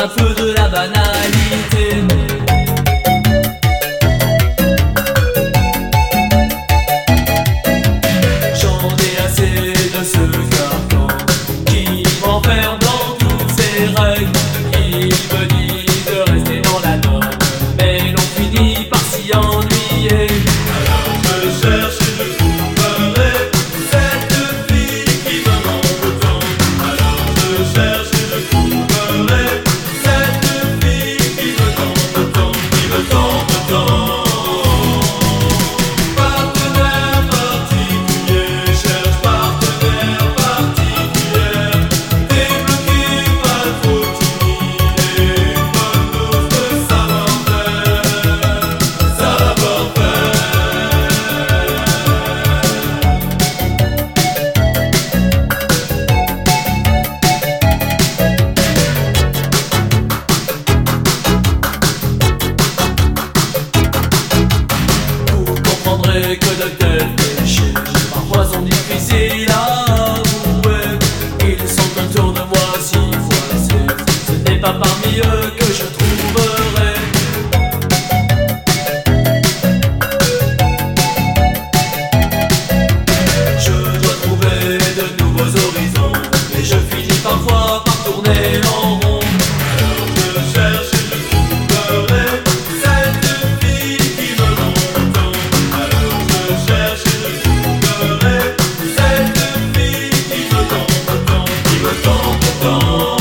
un peu de la banalité. J'en ai assez de ce carcan qui m'enferme dans toutes ces règles. Il me dit de rester dans la norme, mais l'on finit par s'y ennuyer. Alors je cherche et je trouverai cette fille qui me manque tant. Alors je cherche et je trouverai cette fille qui me tente tant, qui me tente tant. Partenaire particulier, cherche partenaire particulière. Débloqué, pas trop timide, une bonne dose de savoir-faire, savoir-faire. Vous comprendrez que de tels péchés parfois sont difficiles à avouer. Ils sont autour de moi si voisés, ce n'est pas parmi eux que je trouverai. Je dois trouver de nouveaux horizons, et je finis parfois par tourner en rond. Alors je cherche et je trouverai cette fille qui me manque tant. Alors je cherche et je trouverai cette fille qui me tente tant, qui me tente tant.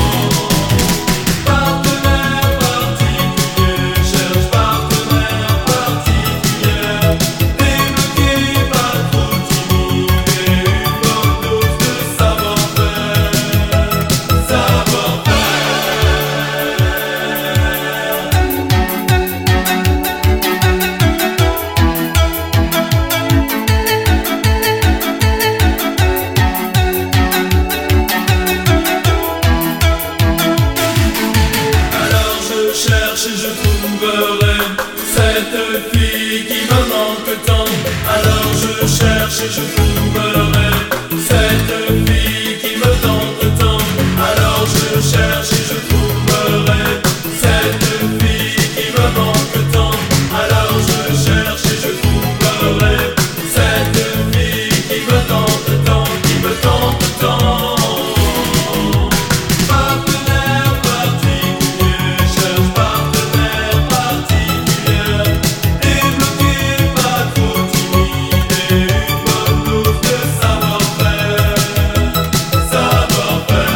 Partenaire particulier, cherche partenaire particulière. Débloqué, pas trop timide, une bonne dose de savoir-faire, savoir-faire. Alors je cherche et je trouverai cette fille qui me manque tant. Alors je cherche et je trouverai cette fille qui me tente tant. Alors je cherche et je trouverai cette fille qui me manque tant. Alors je cherche et je trouverai cette fille qui me tente tant, qui me tente tant. Partenaire particulier, cherche partenaire particulière. Débloqué, pas trop timide, une bonne dose de savoir-faire, savoir-faire.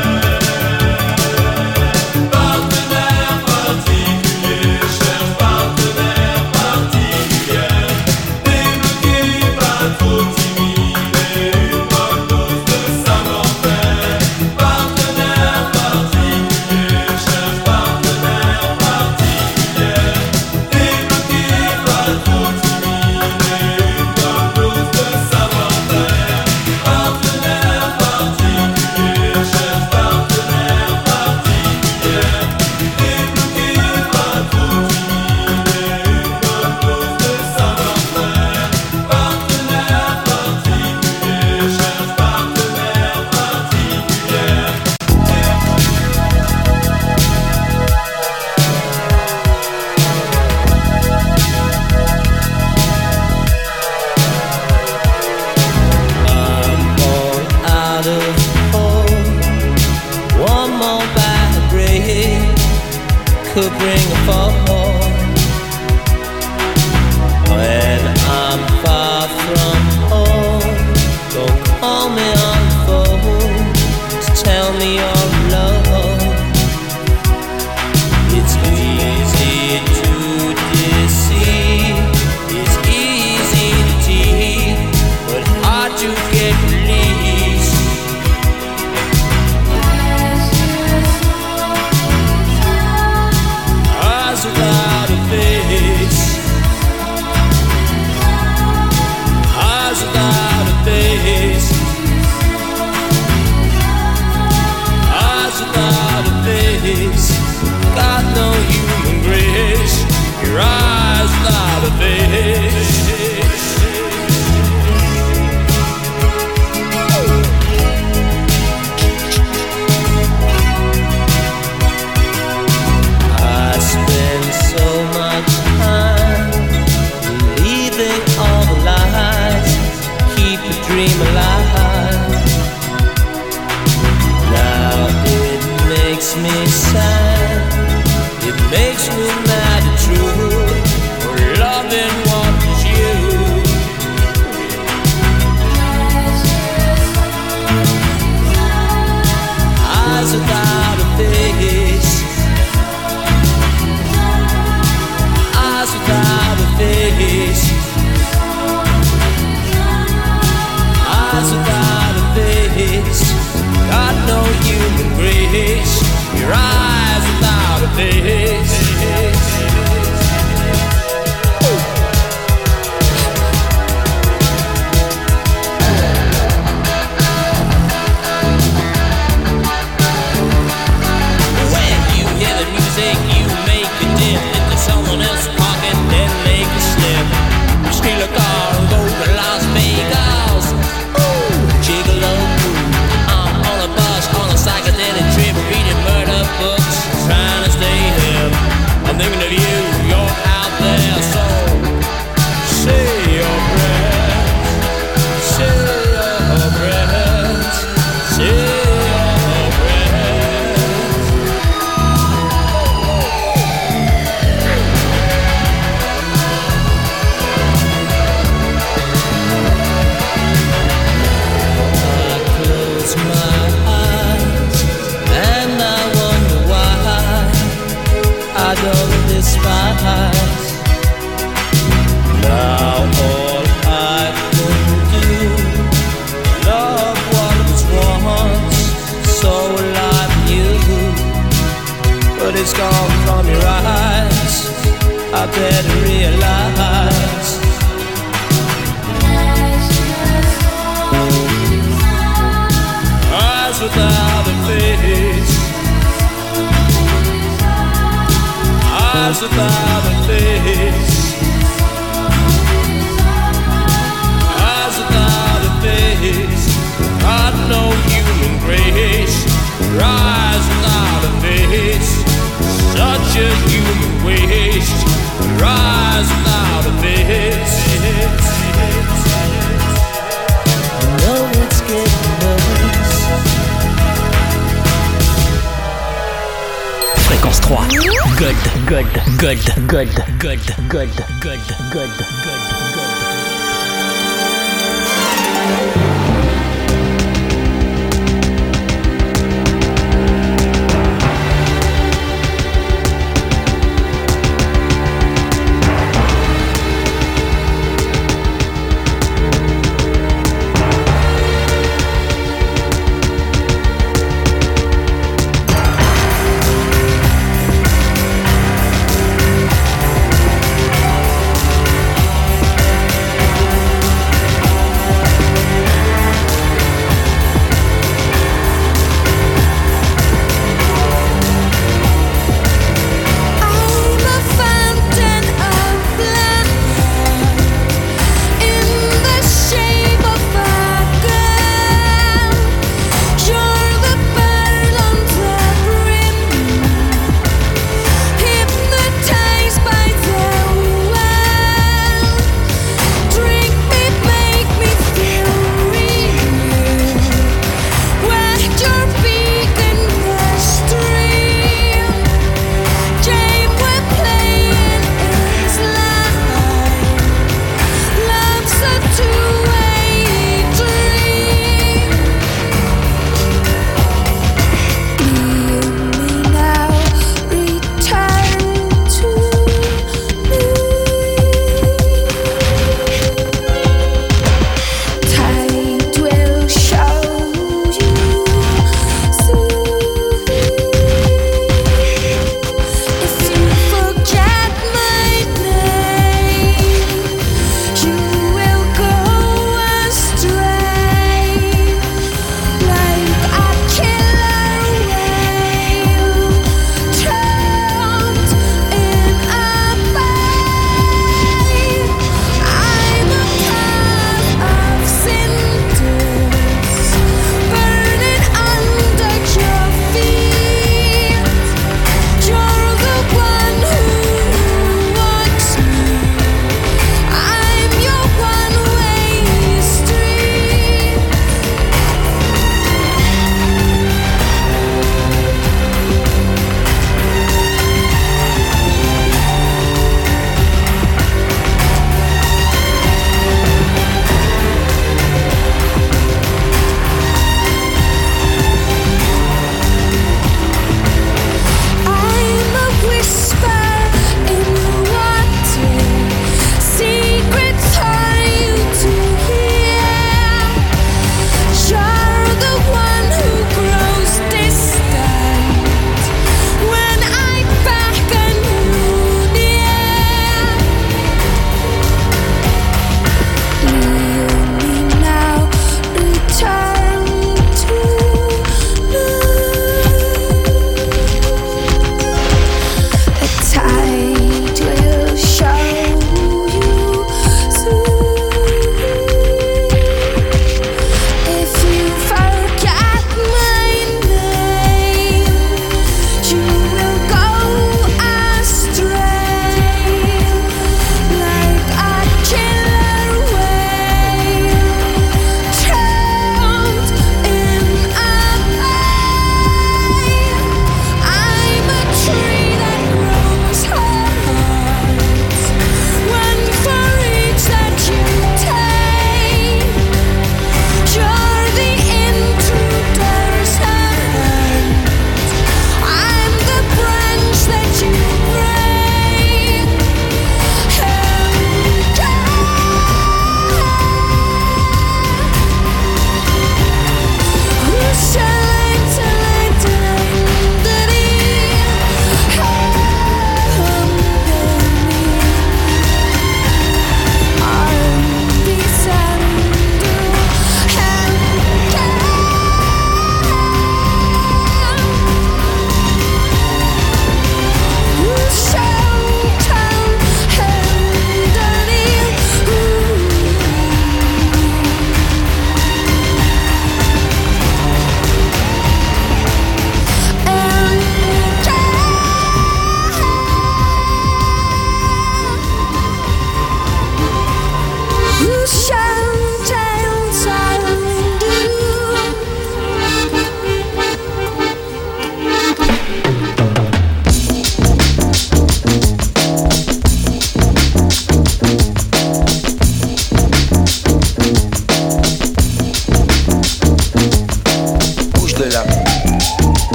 Partenaire particulier, cherche partenaire particulière. Débloqué, pas trop timide, une bonne dose de savoir-faire. Partenaire particulier, cherche partenaire particulière. Débloqué, pas trop timide, une bonne dose de savoir-faire. Partenaire particulier, cherche partenaire particulière. Débloqué, pas trop timide, une bonne dose de savoir-faire. Partenaire particulier, cherche partenaire particulière. I'm all out of hope. One more bad break could bring a fall. When I'm far from home, don't call me on the phone to tell me you're alone. It's easy to deceive, it's easy to cheat, but hard to get released. Eyes without a face, eyes without a face, eyes without a face. Got no human grace. Your eyes without a face. sand. It makes me mad and true for loving what is you. Eyes without a face, eyes without a face, eyes without a face. Got no human grace. Your eyes without a face. When you hear the music, you make a dip into someone else's pocket, then make a slip. You steal a car and go to Las Vegas. Ooh, gigolo. On a bus, on a psychedelic trip, reading murder books, trying to stay hip. I'm thinking of you, you're out there, so say your prayers, say your prayers, say your prayers. I close my eyes and I wonder why I don't despise. Now all I can do, love what was once so like you, but it's gone from your eyes. I better realize. Eyes without a face, eyes without a face, eyes without a face. Got no human grace. Your eyes without a face, such a human waste. Your eyes without a face. I know it's getting worse. Fréquence 3. Gold, gold, gold, gold, gold, gold, gold, gold, gold.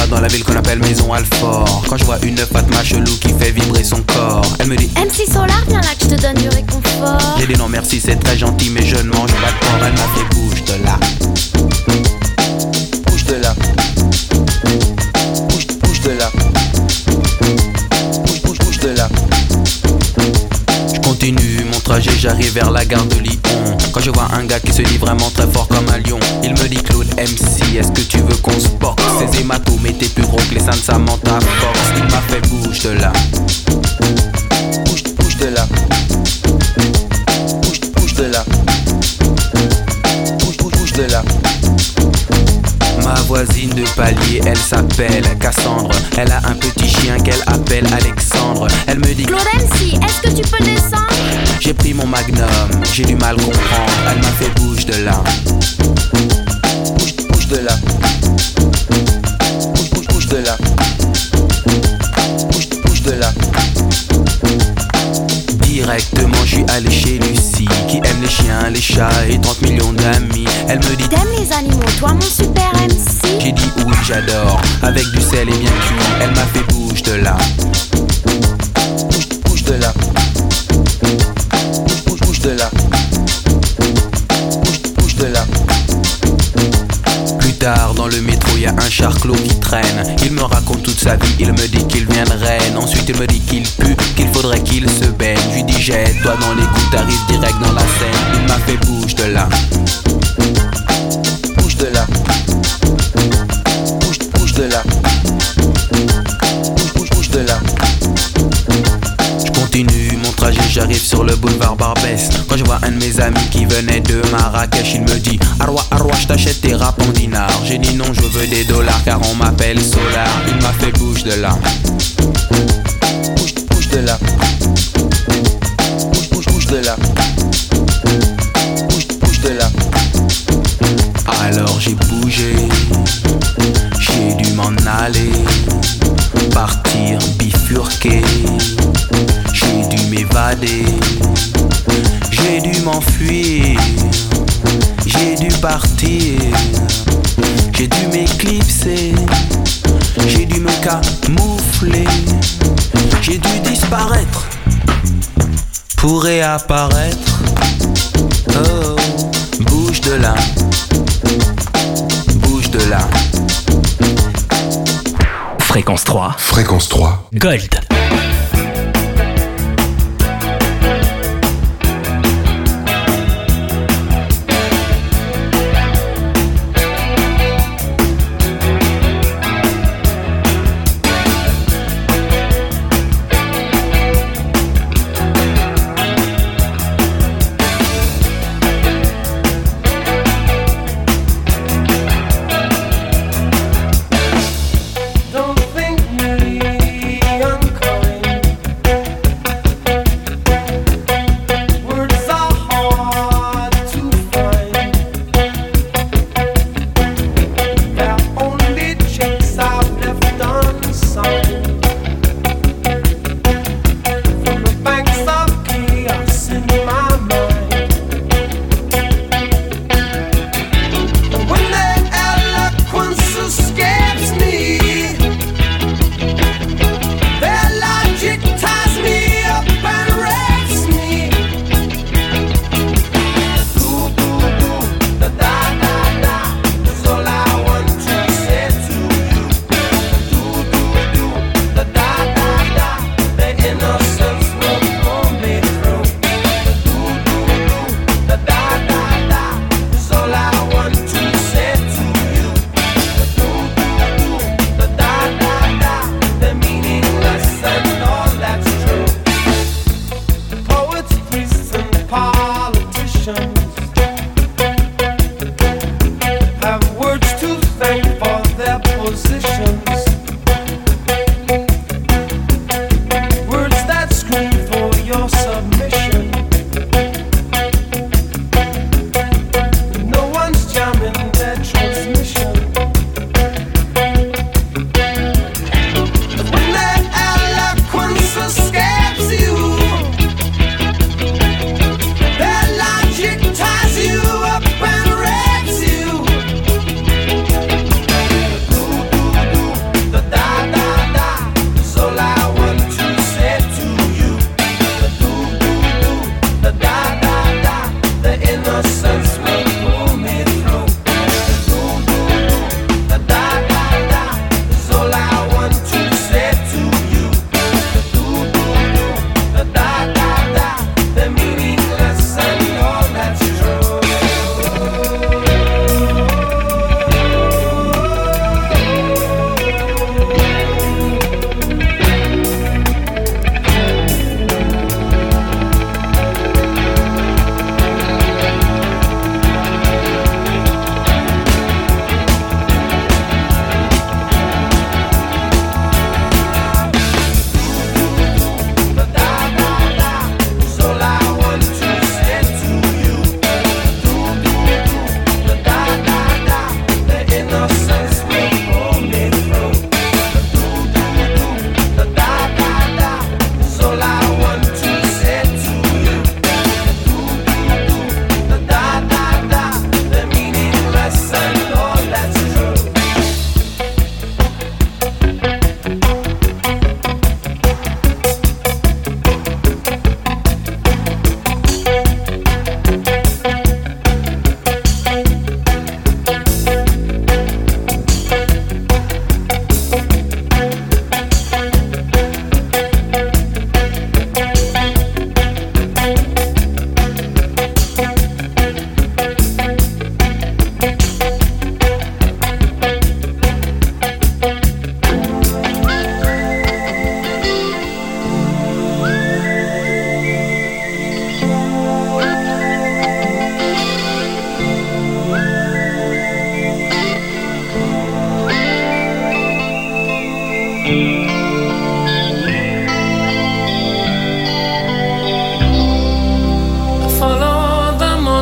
dans la ville qu'on appelle Maison Alfort. Quand je vois une Fatma chelou qui fait vibrer son corps, elle me dit MC Solar, viens là que je te donne du réconfort. J'ai dit non merci, c'est très gentil mais je ne mange pas de porc. Elle m'a fait bouge de là. Bouge de là. Bouge de là. Bouge de là. Je continue mon trajet, j'arrive vers la gare de Lyon. Quand je vois un gars qui se dit vraiment très fort comme un lion, il me dit Claude MC, est-ce que tu veux qu'on se boxe? Ces hématomes étaient plus gros que les seins de Samantha Fox. Il m'a fait bouge de là. Bouge de là. Bouge de là. Bouge de là. Ma voisine de palier, elle s'appelle Cassandre. Elle a un petit chien qu'elle appelle Alexandre. Elle me dit Claude MC, est-ce que tu peux descendre? J'ai pris mon magnum, j'ai du mal comprendre. Elle m'a fait bouge de là. Bouge de là. Bouge de là. Bouge de là. Directement je suis allé chez Lucie, qui aime les chiens, les chats et 30 millions d'amis. Elle me dit t'aimes les animaux, toi mon super MC? J'ai dit oui j'adore, avec du sel et bien cuit. Elle m'a fait bouge de là. Bouge de là. Bouge de là. Bouge de là. Plus tard dans le métro y a un charclot qui traîne. Il me raconte toute sa vie, il me dit qu'il vient de Rennes. Ensuite il me dit qu'il pue, qu'il faudrait qu'il se baigne. Je lui dis jette-toi dans les coups, t'arrives direct dans la Seine. Il m'a fait bouge de là. Bouge de là. Bouge de là. Bouge de là. Je continue mon trajet, j'arrive sur le boulevard Barbès. Quand je vois un de mes amis qui venait de Marrakech, il me dit Arwa, je t'achète tes rap en dinars. J'ai dit non, je veux des dollars car on m'appelle Solar. Il m'a fait bouge de là. Bouge de là. Bouge de là. Bouge de là. Alors j'ai bougé, j'ai dû m'en aller, partir, bifurquer. J'ai dû m'évader, j'ai dû m'enfuir, j'ai dû partir, j'ai dû m'éclipser, j'ai dû me camoufler, j'ai dû disparaître pour réapparaître. Oh, bouge de là, bouge de là. Fréquence 3. Fréquence 3. Gold. Don't think me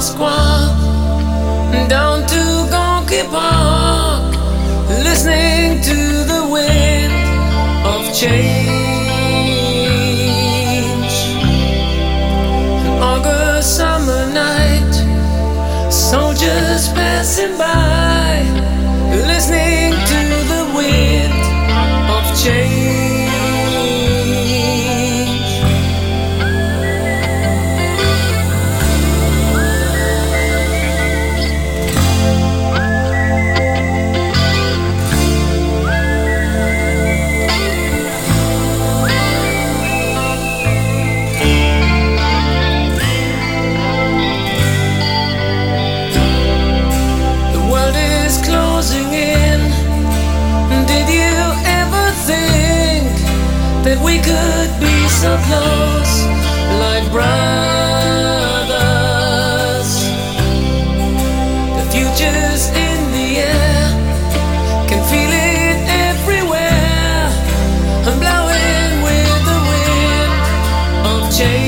Moskwa down to Gonky Park, listening to the wind of change. An August summer night, soldiers passing by, listening to the wind of change. That we could be so close, like brothers. The future's in the air, can feel it everywhere. I'm blowing with the wind of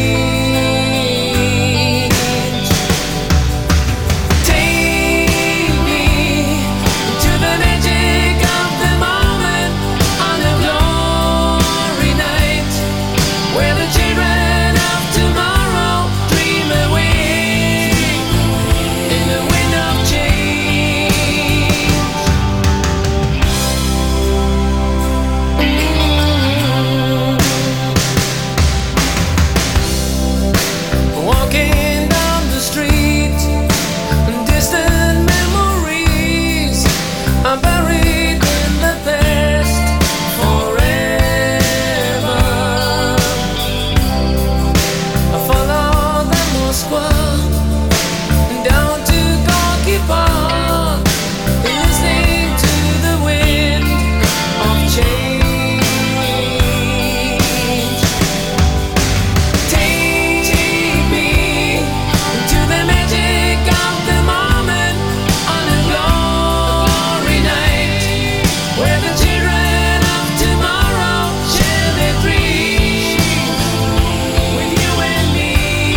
change. Take me to the magic of the moment on a glory night, where the children of tomorrow dream away in the wind of change. Walking down the street, distant memories are buried in the past forever. I follow the Moskwa down to Gonky Park, listening to the wind of change. Take me to the magic of the moment on a glory night, where the children of tomorrow share their dreams with you and me.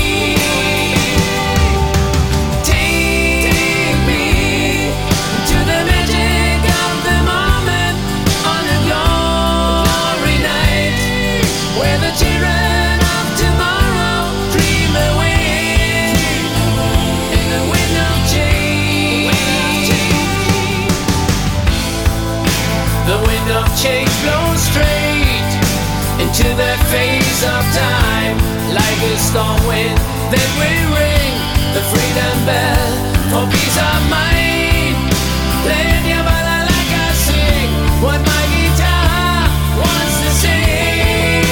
Take me to the magic of the moment on a glory night, where the children of tomorrow dream away in the wind of change. The wind of change blows straight into the face of time, like a storm wind that will ring the freedom bell for peace of mind. Play your bala like I sing what my guitar wants to sing.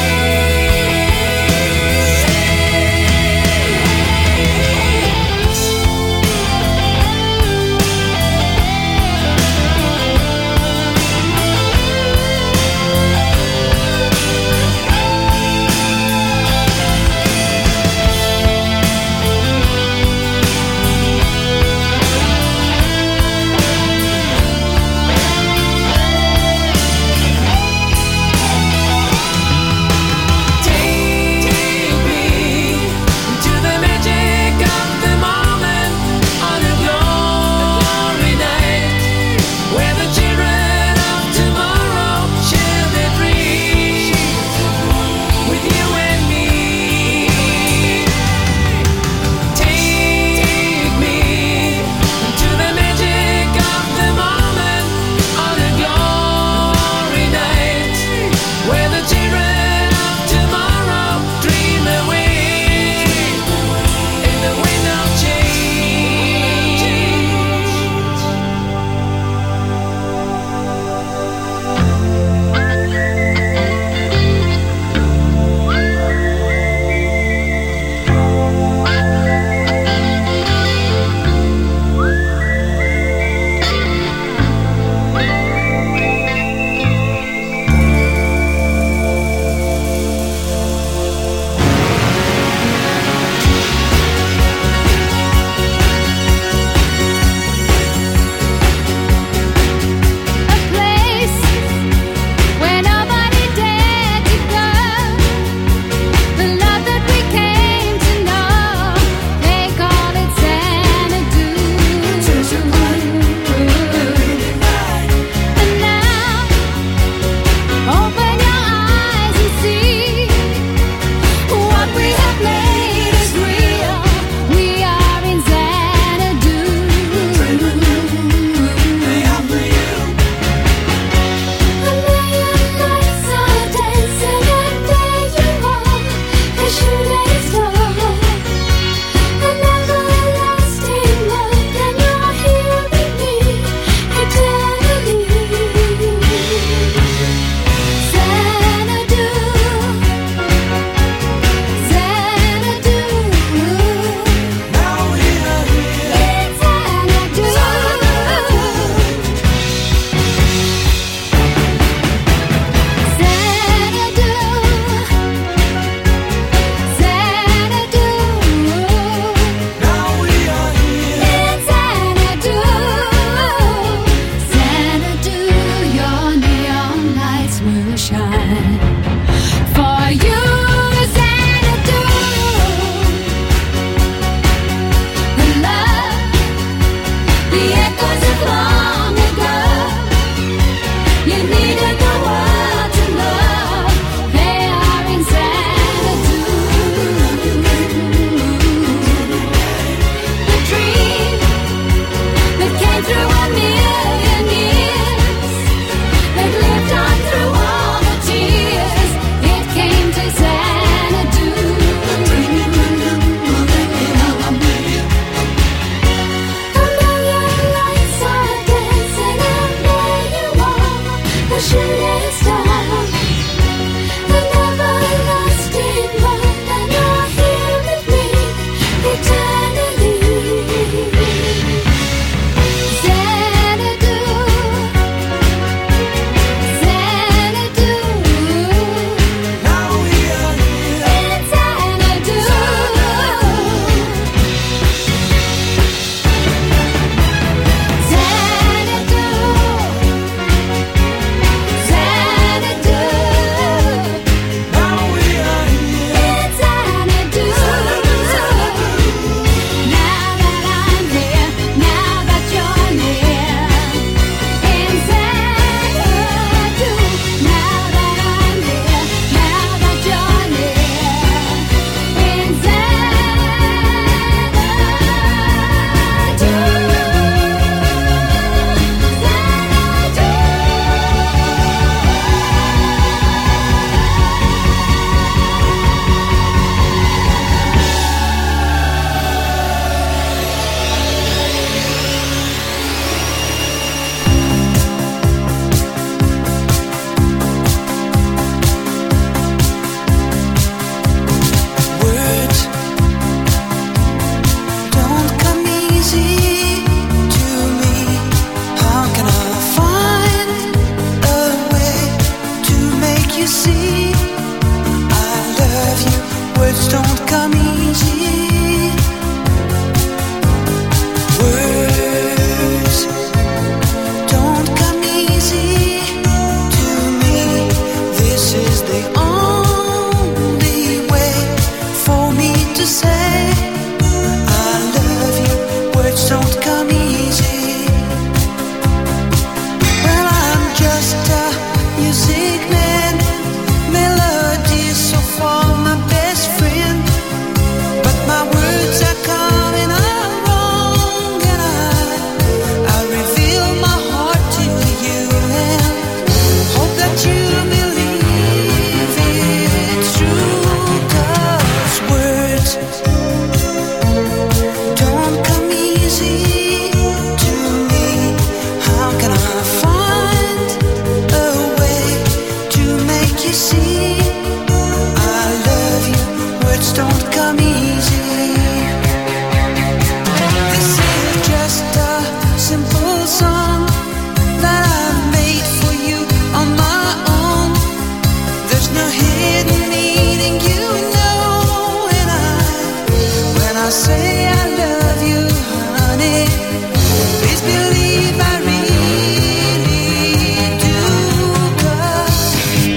I say I love you, honey, please believe I really do. 'Cause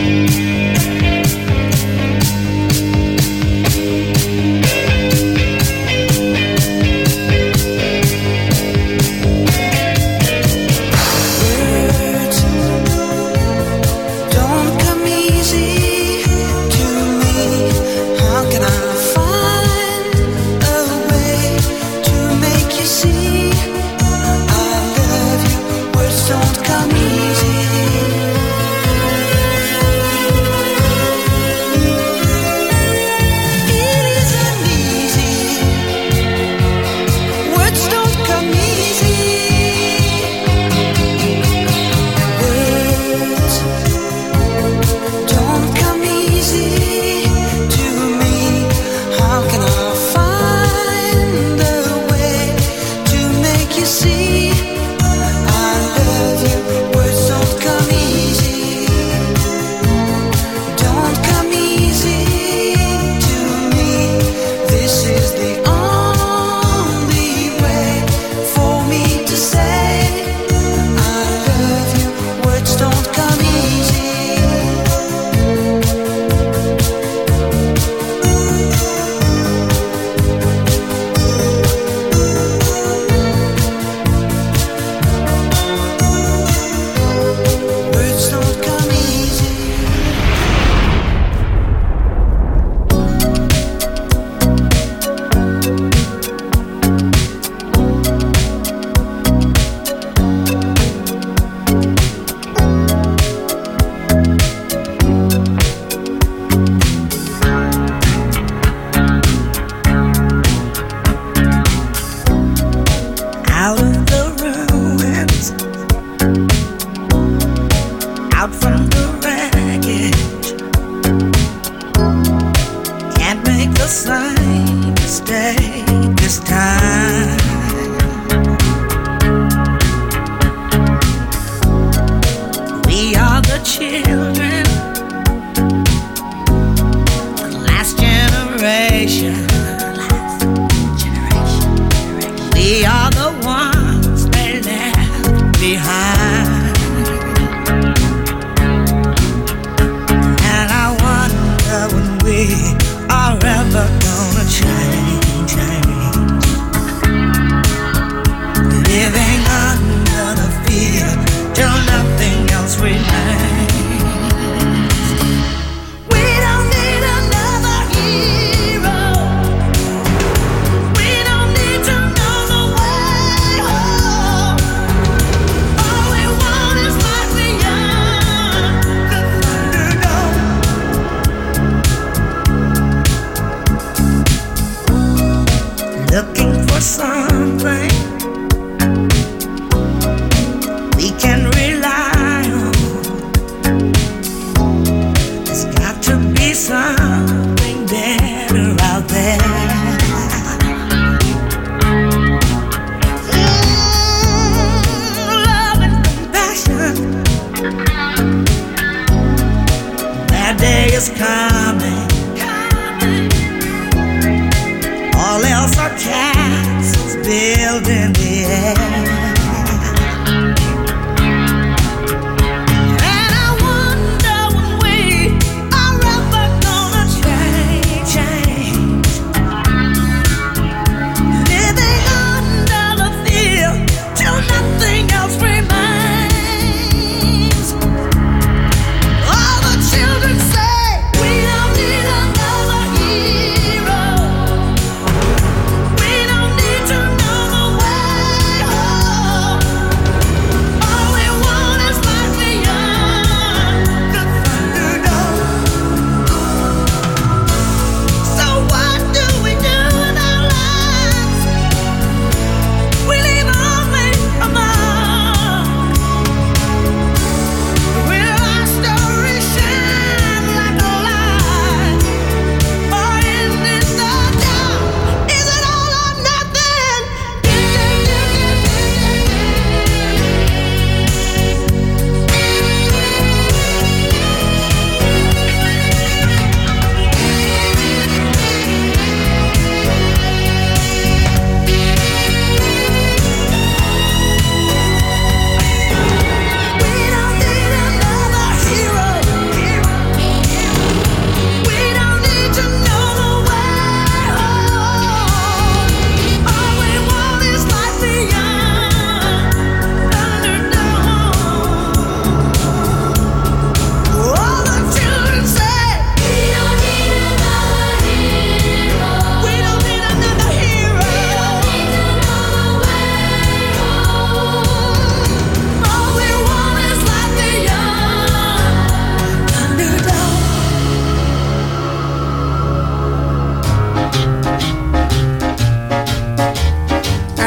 words don't come easy to me. How can I find a way to make you see I love you? Words don't come easy. It isn't easy. Words don't come easy. Words don't come easy to me. How can I find a way to make you see I love you? Words don't come easy. Don't come easy to me. This is the only way for me to say I love you. Words don't come easy. Words don't come easy. Out of the ruins, out from the wreckage, can't make the same mistake this time. We are the children, the last generation. We are the ones they left behind. And I wonder when we are ever gonna change. Living under the fear till nothing else remains. We don't need another hero. We don't need to know the way home. All we want is life beyond the Thunderdome. Looking for something we can rely on. There's got to be something better out there. Love and compassion. That day is coming. All else are castles built in the air. And I wonder when we are ever gonna change. Living under the fear till nothing else remains. All the children say we don't need another hero. We don't need to know the way home.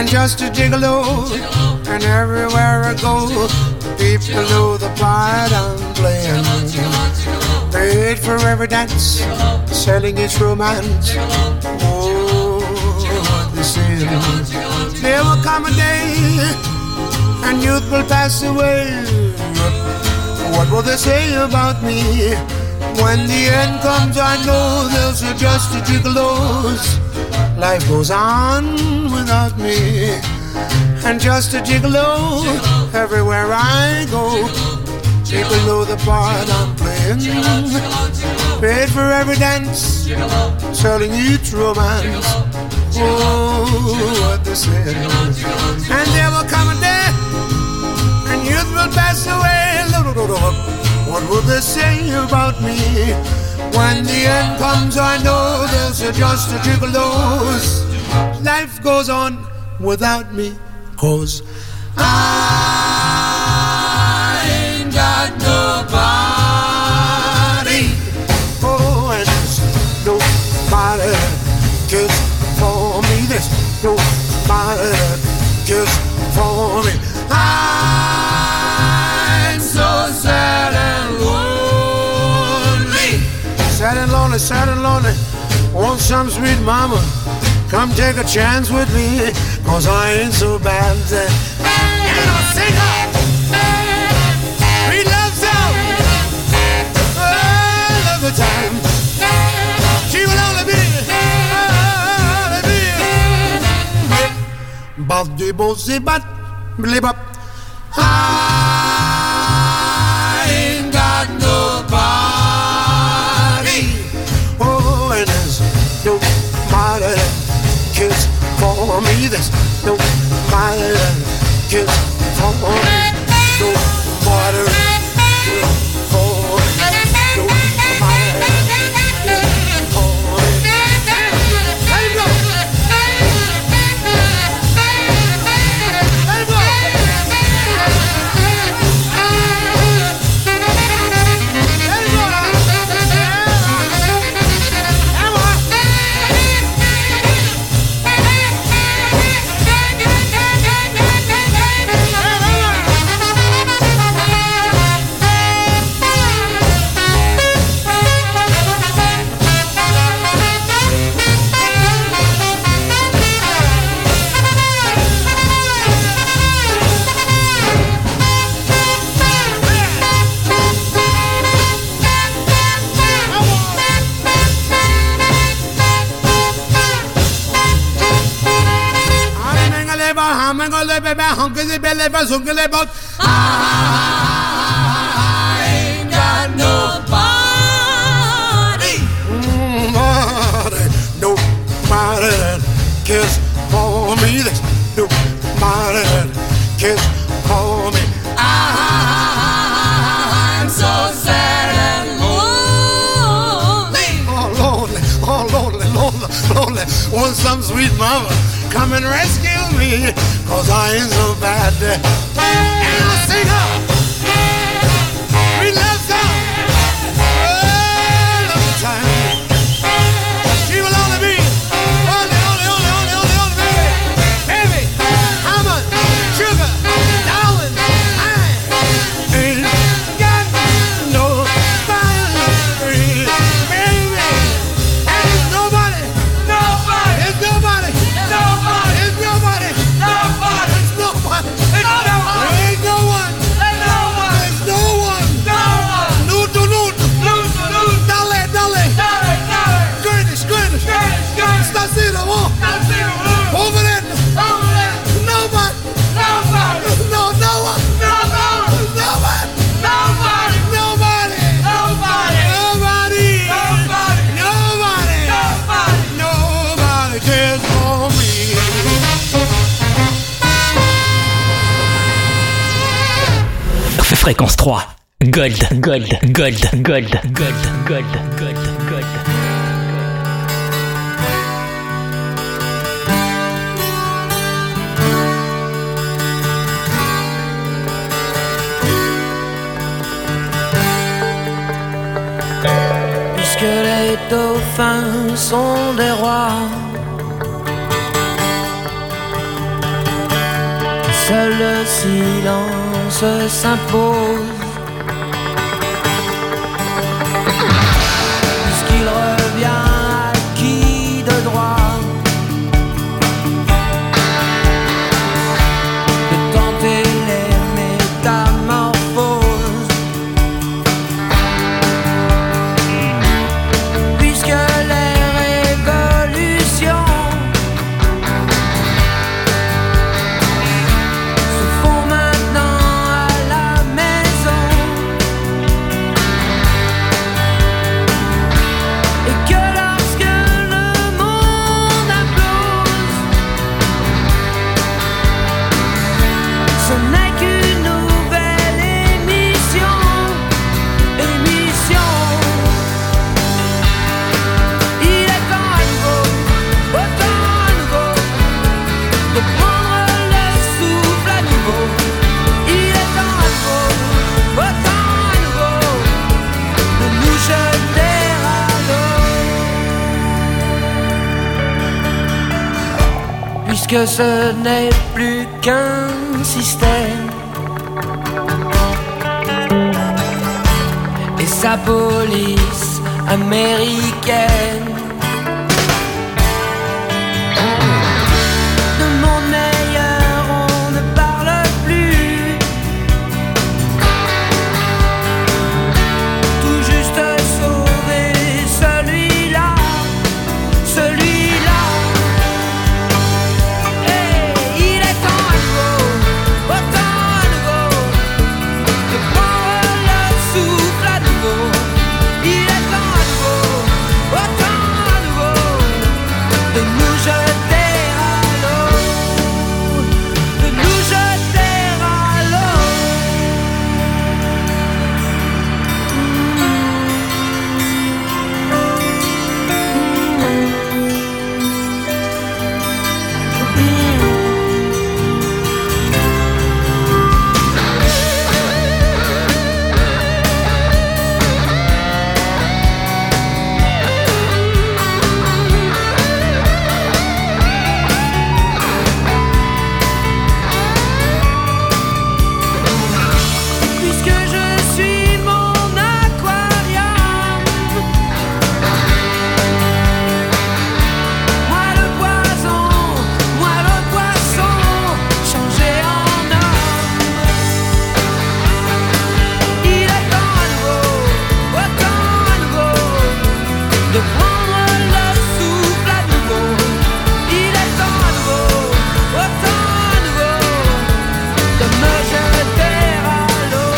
and just a gigolo. And everywhere I go, people know the part I'm playing. Paid for every dance, selling its romance. Oh, what they say. There will come a day, and youth will pass away. What will they say about me? When the end comes, I know they'll say just a gigolos. Life goes on without me, and just a gigolo. Everywhere I go, people know the part I'm playing. Paid for every dance, selling each romance. Oh, what they say. And there will come a day, and youth will pass away. What will they say about me? When the end comes, I know they'll say just a gigolos. Life goes on without me, 'cause I ain't got nobody. Oh, and there's nobody that cares for me. There's nobody that cares for me. I'm so sad and lonely. Sad and lonely, sad and lonely. Want some sweet mama, come take a chance with me, 'cause I ain't so bad. And I'll sing her sweet love song all of the time. She will only be Baldi Bozi Bat Blibop. I ain't got nobody. Oh, and there's nobody that cares for me. There's nobody that cares for me. Nobody that cares for me. Nobody that cares for me. Let him go. Let him go. I ain't got nobody. Nobody that cares for me. There's nobody that cares for me. I'm so sad and lonely. Oh, lonely, oh, lonely, lonely, lonely. Want some sweet mama, come and rescue me, 'cause I ain't so bad. And I'll sing her sweet love song all of the time. She will only be only, baby. How much sugar, darling? I ain't got nobody, baby. And there's nobody, there's nobody, there's nobody. There's no one. There's no one. There's no one. Nudo. Dale. Squirty. Stasino. Over there. Nobody. No one. Nobody. Nobody cares for me. Fréquence 3. Gold. Puisque les dauphins sont des rois, seul le silence s'impose. Puisqu'il revient acquis de droit de tenter les métamorphoses. Puisque les révolutions se font maintenant à la maison, et que lorsque le monde implose, ce n'est qu'une nouvelle émission. Il est temps à nouveau, autant à nouveau, de prendre le souffle à nouveau. Il est temps à nouveau, autant à nouveau, de nous jeter à l'eau. Puisque ce n'est plus qu'un système et sa police américaine. De monde meilleur on ne parle plus, tout juste sauver celui-là, celui-là. Et il est temps à nouveau, autant à nouveau, de prendre le souffle à nouveau. Il est temps à nouveau, autant à nouveau, de nous jeter à l'eau, de nous jeter à l'eau. Puisque je suis mon aquarium, moi le poison, moi le poisson, changé en homme. Il est temps à nouveau, autant à nouveau, de prendre le souffle à nouveau. Il est temps à nouveau, autant à nouveau, de me jeter à l'eau.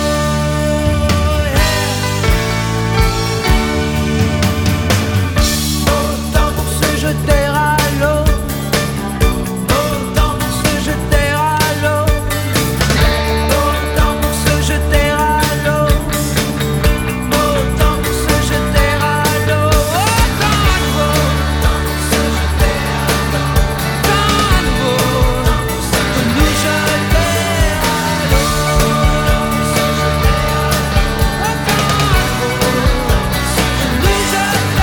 Autant pour se jeter à l'eau, autant pour se jeter à l'eau, autant pour se jeter à l'eau, autant pour se jeter à l'eau, autant à nouveau, autant pour se jeter à l'eau, autant à nouveau, de nous jeter à l'eau, autant à nouveau, de nous jeter à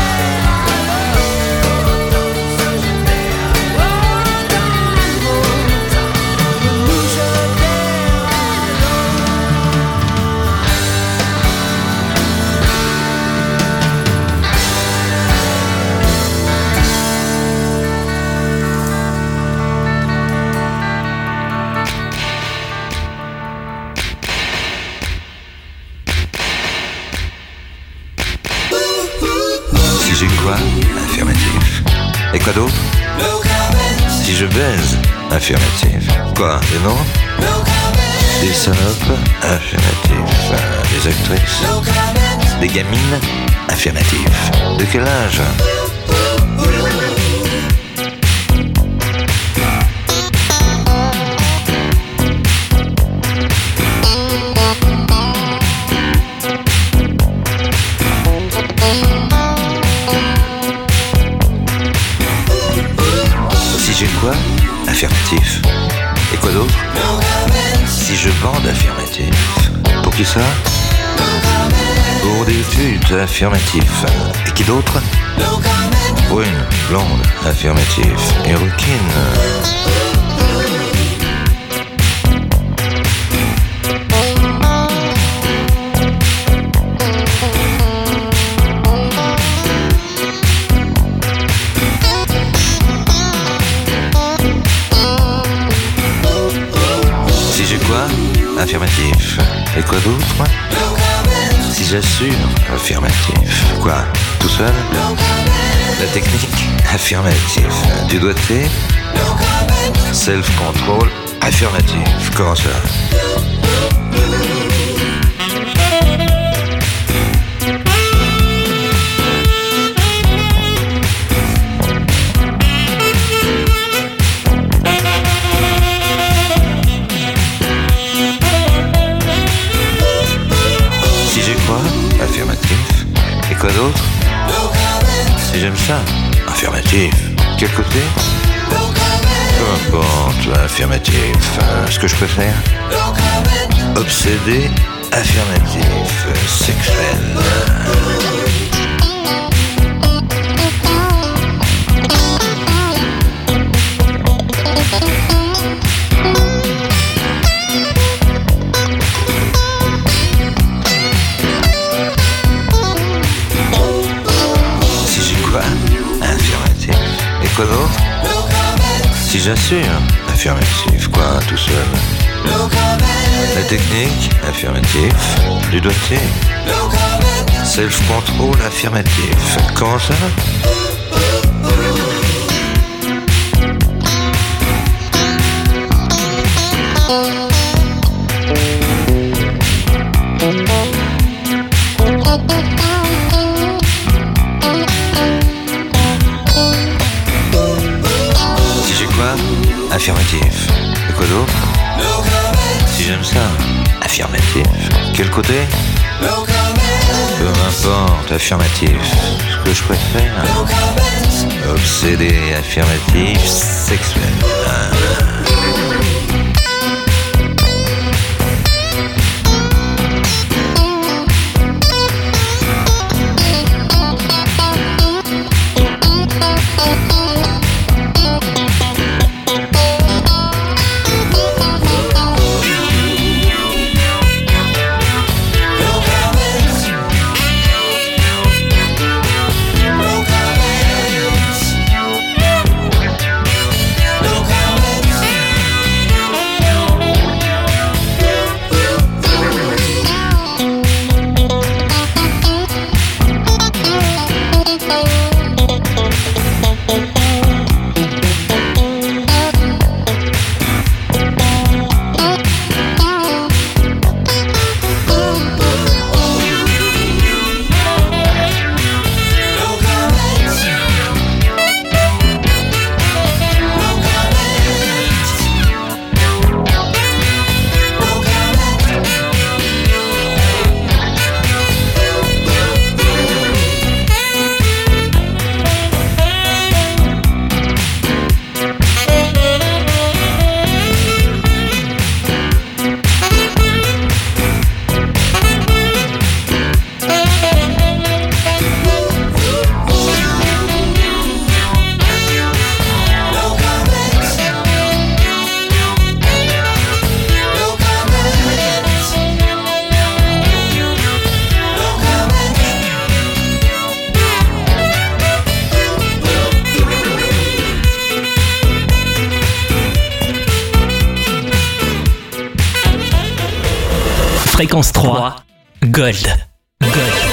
Si j'ai quoi? Affirmatif. Et quoi d'autre? Si je baise? Affirmatif. Quoi? Des noms? Des salopes? Affirmatif. Des actrices? Des gamines? Affirmatif. De quel âge? Si j'ai quoi? Affirmatif. Et quoi d'autre? Si je bande? Affirmatif. Pour qui ça? Pour des putes? Affirmatif. Et qui d'autre? Brune, blonde, affirmatif. Et rouquine? affirmatif. Et quoi d'autre? Si j'assure, affirmatif. Quoi? Tout seul? La technique? Affirmatif. Du doigté? Self-control? Affirmatif. Comment ça? Si j'ai quoi? Affirmatif. Et quoi d'autre? Si j'aime ça? Affirmatif. Quel côté? Peu importe, affirmatif. Ce que je préfère? Obsédé, affirmatif, sexuel. Si j'ai quoi? Affirmatif. Et quoi d'autre? Si j'assure, affirmatif, quoi, tout seul. La technique, affirmatif. Du doigté. Self-control, affirmatif. Comment ça? Si j'ai quoi? Affirmatif. Et quoi d'autre? Si j'aime ça? Affirmatif. Quel côté? Peu importe, affirmatif. Ce que je préfère? Obsédé, affirmatif, sexuel. Fréquence 3, Gold. Gold.